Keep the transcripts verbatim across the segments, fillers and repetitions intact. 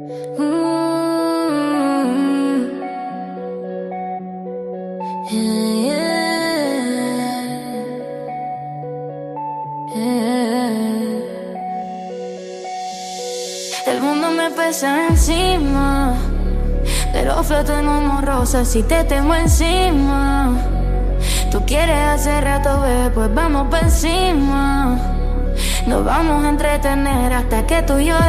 Yeah, yeah, yeah. El mundo me pesa encima, pero floto en humo rosa si te tengo encima. Tú quieres hace rato, bebé, pues vamos pa' encima. Nos vamos a entretener hasta que tú y yo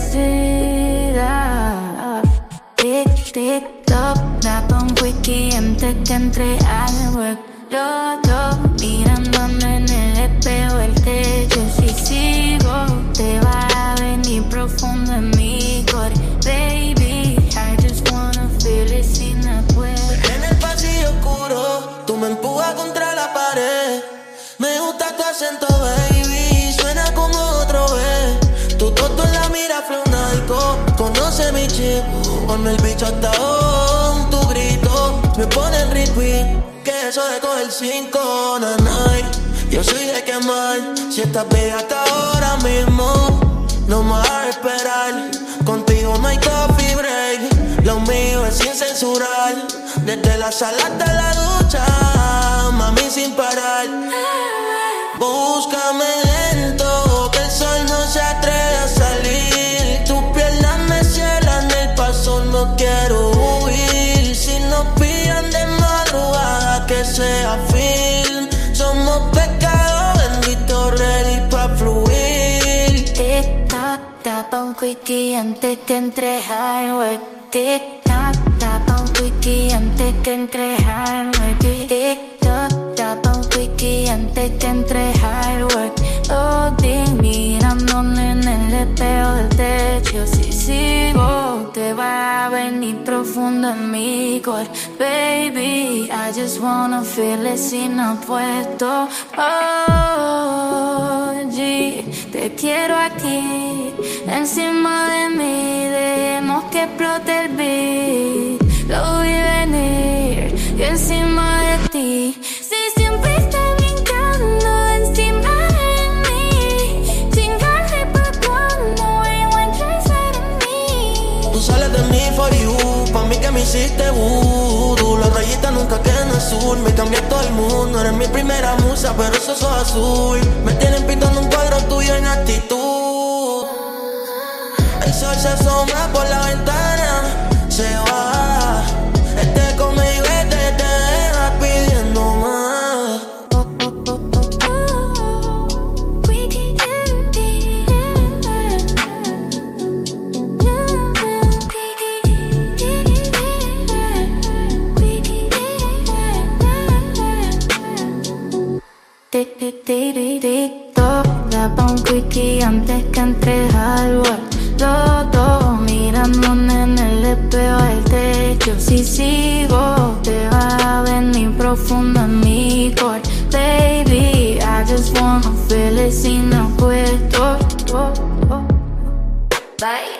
decidas. Tic, tic, toc, dame un wiki antes que entre al web. Los dos mirándome en el espejo, el techo. Si sigo, te va a venir profundo en mi core. Baby, I just wanna feel it si no puedo. En el pasillo oscuro, tú me empujas contra la pared. Me gusta tu acento, baby, suena como otro vez. Tu toto en la mira fleunaico, conoce mi chip. Con el bicho hasta on, tu grito me pone el repeat. Que eso de coger cinco, nanay. Yo soy de quemar, si estás bella hasta ahora mismo. No me vas a esperar, contigo no hay coffee break. Lo mío es sin censurar, desde la sala hasta la ducha, mami sin parar. Búscame lento, que el sol no se atreve a salir. Tus piernas me cielan el paso, no quiero huir. Si nos pillan de madrugada, que sea film. Somos pescados benditos, ready pa' fluir. Tic-tac, tapa un quickie antes que entre highway. Tic-tac, tapa un quickie antes que entre highway. Tic-tac, tapa un quickie antes que entre highway. Oh, ding, mirándome en el espejo del techo. Si sigo, te va a venir profundo en mi core. Baby, I just wanna feel it si no puedo. Oh, G, te quiero aquí, encima de mí. Dejemos que explote el beat. Lo vi venir y encima de ti. Si siempre estás brincando encima de mí, chingarte pa' cuando encuentres en mí. Tú sales de mí for you, pa' mí que me hiciste voodoo. Las rayitas nunca quedan azul, me cambié todo el mundo. Eres mi primera musa, pero eso es azul. Me tienen pintando un cuadro tuyo en actitud. El sol se asoma por la ventana, se va. Esté conmigo y te, te deja pidiendo más. Tic, tic, tic, tic, tic, toc, daba un quickie antes que entre al web. Los dos mirándonos en el espejo del techo. Si sigo, te va a venir profundo en mi core. Baby, I just wanna feel it si no puedo. Bye.